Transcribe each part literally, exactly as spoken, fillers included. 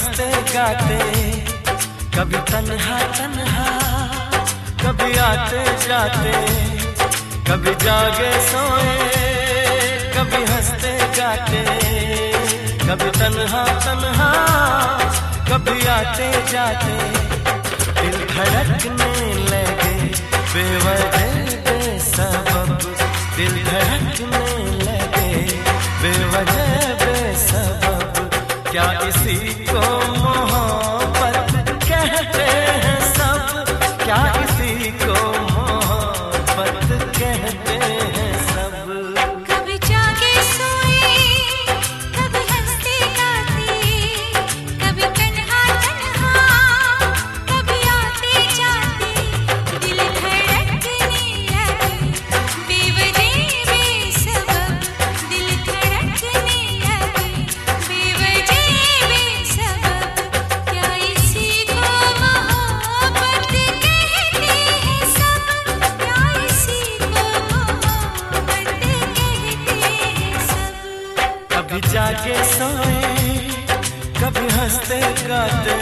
हंसते गाते, कभी तन्हा तन्हा, कभी आते जाते, कभी जागे सोए, कभी हंसते गाते, कभी तन्हा तन्हा, कभी आते जाते, दिल धड़कने लगे बेवजह बेसबब, दिल धड़कने लगे बेवजह बेसबब, क्या इसी को मोहब्बत कहते हैं सब, क्या इसी को मोहब्बत कहते हैं सब। कभी जागे सोए, कभी हंसते गाते, कभी तन्हा तन्हा, कभी आते जाते, दिल धड़कने लगे बेवजह बेसबब, दिल धड़कने लगे बेवजह बेसबब, क्या इसी को मोहब्बत कहते हैं सब, क्या इसी को मोहब्बत कहते हैं सब। कभी जागे सोए, कभी हंसते गाते।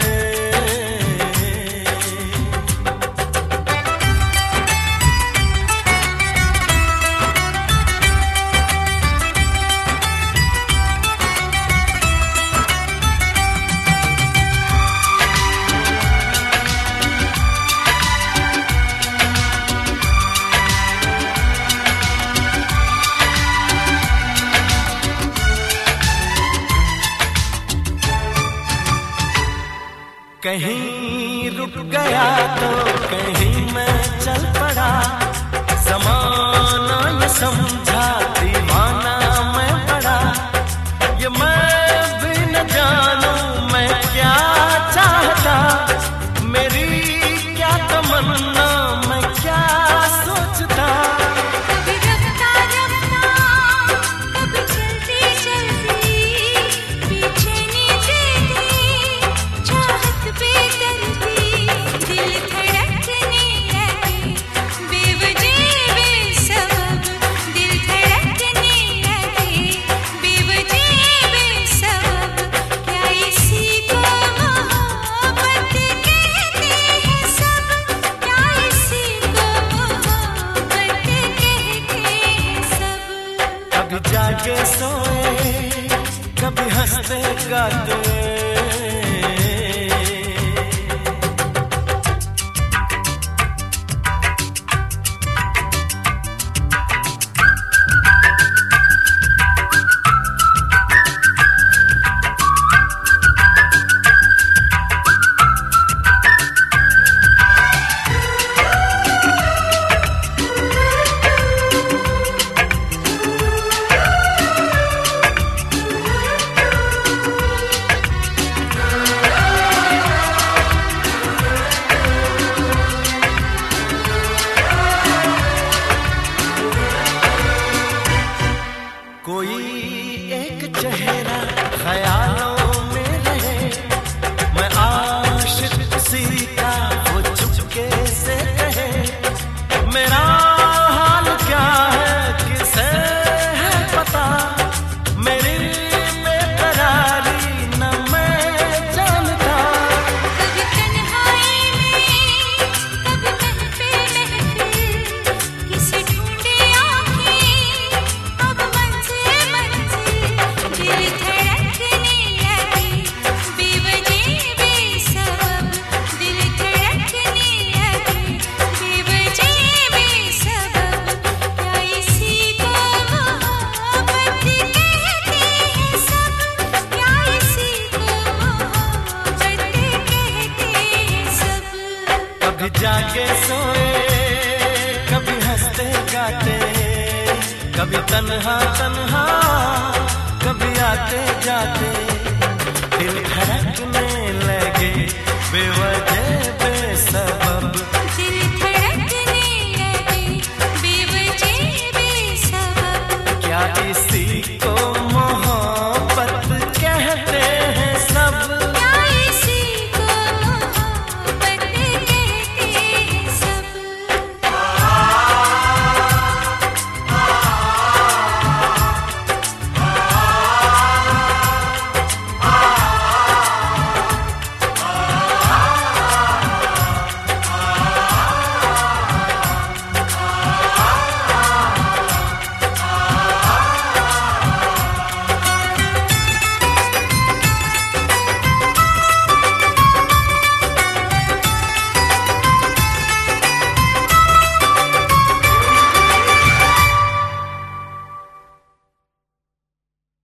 कहीं रुक गया तो कहीं मैं चल पड़ा, ज़माना ये समझा दीवाना मैं बड़ा, ये मैं भी न जानूं मैं क्या चाहता, मेरी क्या तमन्ना मैं क्या सोचता। कभी रफ्ता रफ्ता, कभी चलती चलती, बेचैनी देती, चाहत बेदर्दी, दिल धड़कने लगे बेवजह बेसबब, दिल धड़कने लगे बेवजह बेसबब, क्या इसी को मोहब्बत कहते हैं सब, क्या इसी को मोहब्बत कहते हैं सब। कभी जागे सोए, कभी हंसते गाते। कोई एक चेहरा ख्यालों में रहे, मैं आशिक किसी का वो चुपके से कहे, मेरा हाल क्या है किसे है पता, मेरी बेकरारी न मैं जानता। कभी तन्हाई में, कभी महफिल महफिल, किसे ढूंढे आँखें अब मंजिल मंजिल, दिल धड़कने लगे बेवजह बेसबब, दिल धड़कने लगे बेवजह बेसबब, क्या इसी को मोहब्बत कहते हैं सब, क्या इसी को मोहब्बत कहते हैं सब। कभी जागे सोए, कभी हंसते गाते, कभी तन्हा तन्हा, कभी आते जाते, दिल